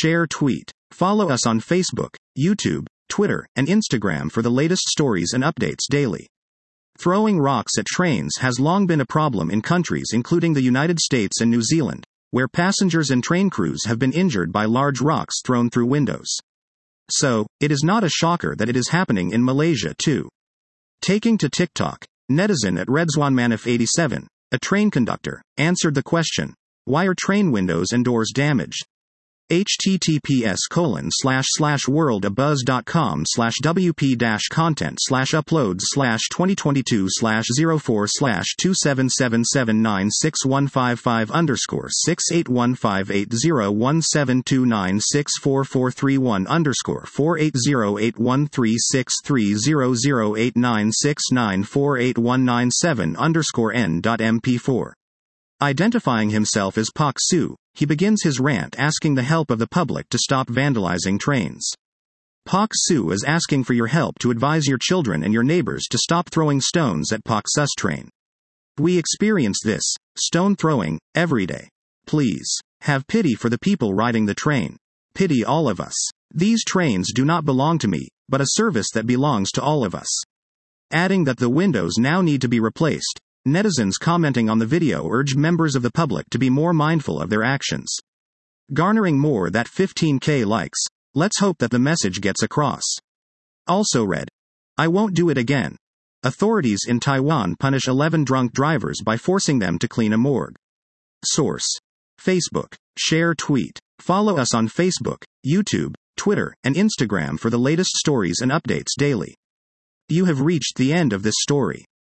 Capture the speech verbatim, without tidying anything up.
share, tweet. Follow us on Facebook, YouTube, Twitter, and Instagram for the latest stories and updates daily. Throwing rocks at trains has long been a problem in countries including the United States and New Zealand, where passengers and train crews have been injured by large rocks thrown through windows. So, it is not a shocker that it is happening in Malaysia too. Taking to TikTok, netizen at Redzwanmanif eighty-seven, a train conductor, answered the question, why are train windows and doors damaged? https colon slash slash worldabuzz.com slash wp dash content slash uploads slash 2022 slash 04 slash 277796155 underscore 681580172964431 underscore 4808136300896948197 underscore n.mp4. Identifying himself as Pak Su, he begins his rant asking the help of the public to stop vandalizing trains. Pak Su is asking for your help to advise your children and your neighbors to stop throwing stones at Pak Su's train. We experience this, stone throwing, every day. Please, have pity for the people riding the train. Pity all of us. These trains do not belong to me, but a service that belongs to all of us. Adding that the windows now need to be replaced. Netizens commenting on the video urged members of the public to be more mindful of their actions. Garnering more than fifteen K likes. Let's hope that the message gets across. Also read. I won't do it again. Authorities in Taiwan punish eleven drunk drivers by forcing them to clean a morgue. Source. Facebook. Share, tweet. Follow us on Facebook, YouTube, Twitter, and Instagram for the latest stories and updates daily. You have reached the end of this story.